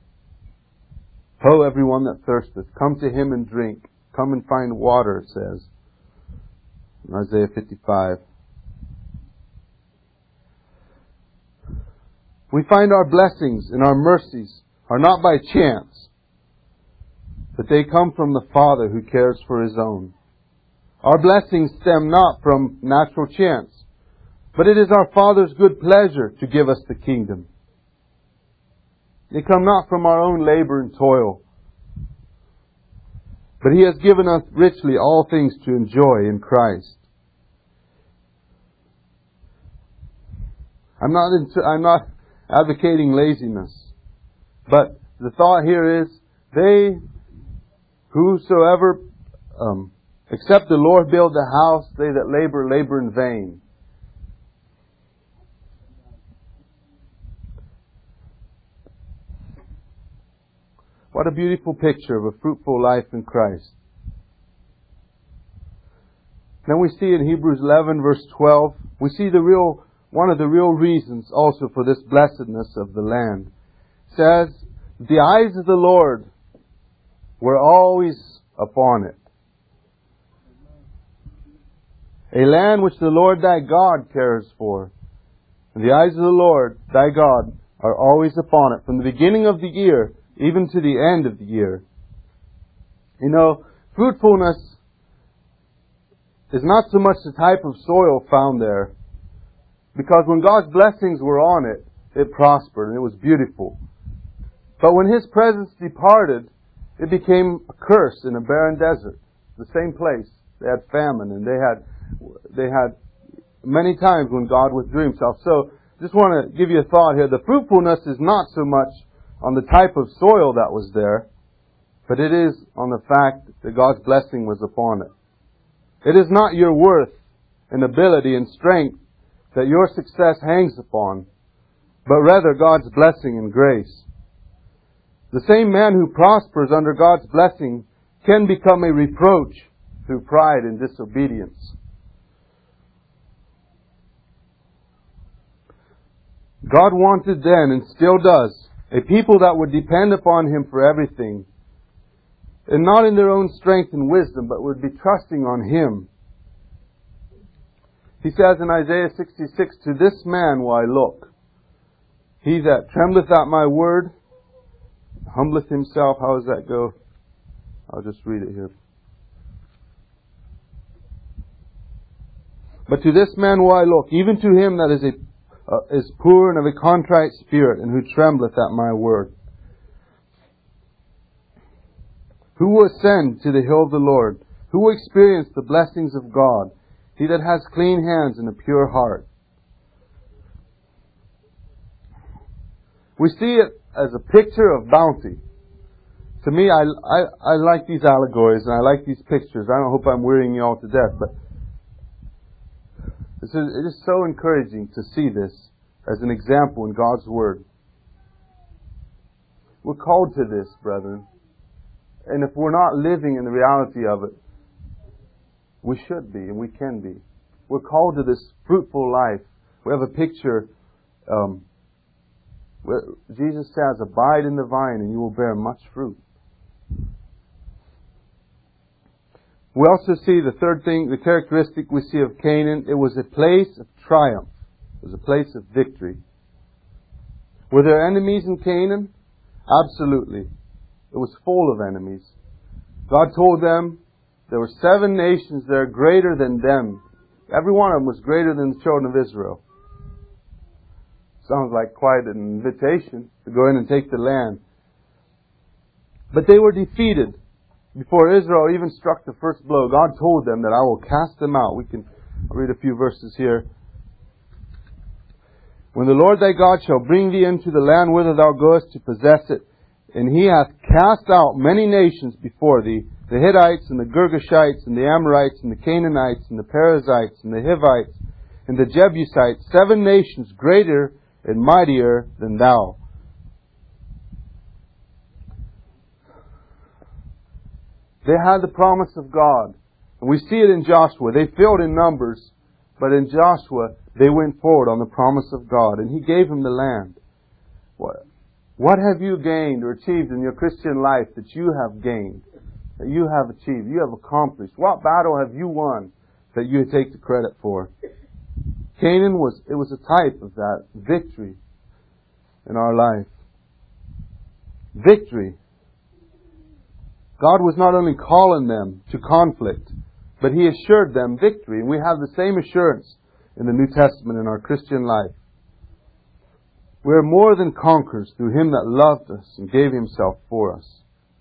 ho, everyone that thirsteth, come to Him and drink. Come and find water, it says in Isaiah 55. We find our blessings and our mercies are not by chance, but they come from the Father who cares for His own. Our blessings stem not from natural chance, but it is our Father's good pleasure to give us the kingdom. They come not from our own labor and toil, but He has given us richly all things to enjoy in Christ. I'm not advocating laziness, but the thought here is, they whosoever except the Lord build the house, they that labor, labor in vain. What a beautiful picture of a fruitful life in Christ. Then we see in Hebrews 11 verse 12, we see one of the real reasons also for this blessedness of the land. It says, the eyes of the Lord were always upon it. A land which the Lord thy God cares for. And the eyes of the Lord thy God are always upon it, from the beginning of the year even to the end of the year. You know, fruitfulness is not so much the type of soil found there, because when God's blessings were on it, it prospered and it was beautiful. But when His presence departed, it became a curse in a barren desert. The same place. They had famine, and they had many times when God withdrew Himself. So, just want to give you a thought here. The fruitfulness is not so much on the type of soil that was there, but it is on the fact that God's blessing was upon it. It is not your worth and ability and strength that your success hangs upon, but rather God's blessing and grace. The same man who prospers under God's blessing can become a reproach through pride and disobedience. God wanted then, and still does, a people that would depend upon Him for everything, and not in their own strength and wisdom, but would be trusting on Him. He says in Isaiah 66, "To this man will I look, he that trembleth at my word, humbleth himself." How does that go? I'll just read it here. "But to this man will I look, even to him that is poor and of a contrite spirit, and who trembleth at my word. Who will ascend to the hill of the Lord? Who will experience the blessings of God? He that has clean hands and a pure heart." We see it as a picture of bounty. To me, I like these allegories and I like these pictures. I don't hope I'm wearying you all to death, but it is so encouraging to see this as an example in God's Word. We're called to this, brethren. And if we're not living in the reality of it, we should be and we can be. We're called to this fruitful life. We have a picture where Jesus says, "Abide in the vine and you will bear much fruit." We also see the third thing, the characteristic we see of Canaan. It was a place of triumph. It was a place of victory. Were there enemies in Canaan? Absolutely. It was full of enemies. God told them there were 7 nations there greater than them. Every one of them was greater than the children of Israel. Sounds like quite an invitation to go in and take the land. But they were defeated. Before Israel even struck the first blow, God told them that I will cast them out. I'll read a few verses here. "When the Lord thy God shall bring thee into the land whither thou goest to possess it, and He hath cast out many nations before thee, the Hittites and the Girgashites and the Amorites and the Canaanites and the Perizzites and the Hivites and the Jebusites, 7 nations greater and mightier than thou." They had the promise of God. And we see it in Joshua. They failed in numbers, but in Joshua, they went forward on the promise of God, and He gave them the land. What have you gained or achieved in your Christian life that you have gained, that you have achieved, you have accomplished? What battle have you won that you take the credit for? Canaan was a type of that victory in our life. Victory. God was not only calling them to conflict, but He assured them victory. And we have the same assurance in the New Testament in our Christian life. We are more than conquerors through Him that loved us and gave Himself for us.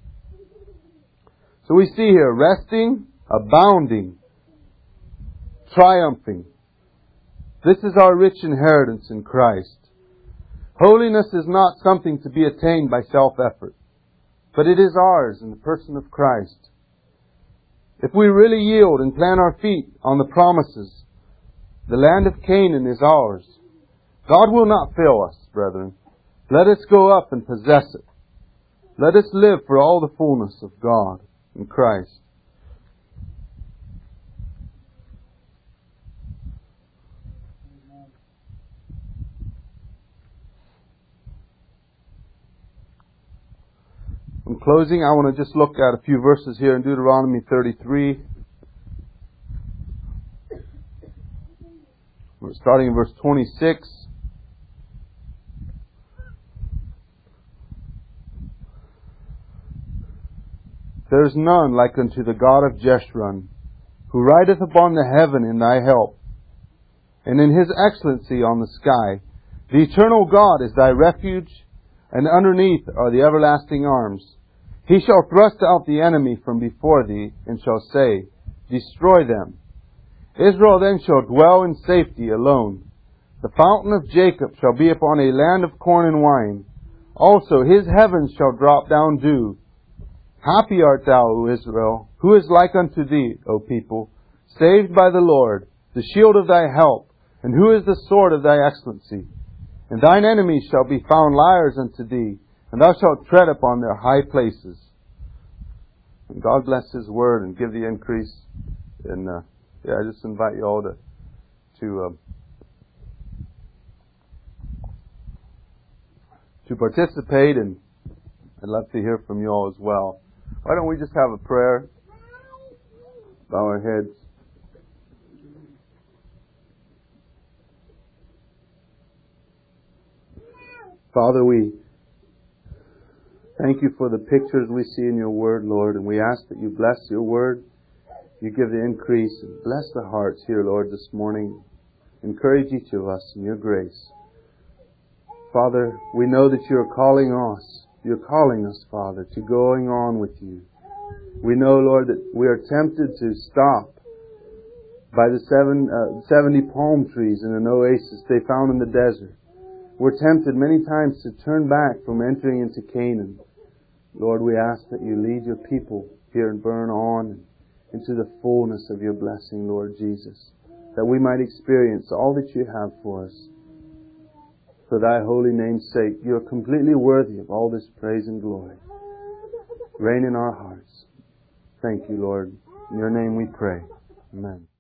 So we see here resting, abounding, triumphing. This is our rich inheritance in Christ. Holiness is not something to be attained by self-effort, but it is ours in the person of Christ. If we really yield and plant our feet on the promises, the land of Canaan is ours. God will not fail us, brethren. Let us go up and possess it. Let us live for all the fullness of God in Christ. In closing, I want to just look at a few verses here in Deuteronomy 33. We're starting in verse 26. "There is none like unto the God of Jeshurun, who rideth upon the heaven in thy help, and in His excellency on the sky. The eternal God is thy refuge, and underneath are the everlasting arms. He shall thrust out the enemy from before thee, and shall say, Destroy them. Israel then shall dwell in safety alone. The fountain of Jacob shall be upon a land of corn and wine. Also His heavens shall drop down dew. Happy art thou, O Israel. Who is like unto thee, O people? Saved by the Lord, the shield of thy help, And who is the sword of Thy excellency? And Thine enemies shall be found liars unto Thee, and Thou shalt tread upon their high places. And God bless His Word and give the increase. And I just invite you all to participate, and I'd love to hear from you all as well. Why don't we just have a prayer? Bow our heads. Father, we thank You for the pictures we see in Your Word, Lord, and we ask that You bless Your Word. You give the increase, and bless the hearts here, Lord, this morning. Encourage each of us in Your grace. Father, we know that You are calling us. You're calling us, Father, to going on with You. We know, Lord, that we are tempted to stop by the 70 palm trees in an oasis they found in the desert. We're tempted many times to turn back from entering into Canaan. Lord, we ask that You lead Your people here and burn on into the fullness of Your blessing, Lord Jesus, that we might experience all that You have for us. For Thy holy name's sake, You are completely worthy of all this praise and glory. Reign in our hearts. Thank You, Lord. In Your name we pray. Amen.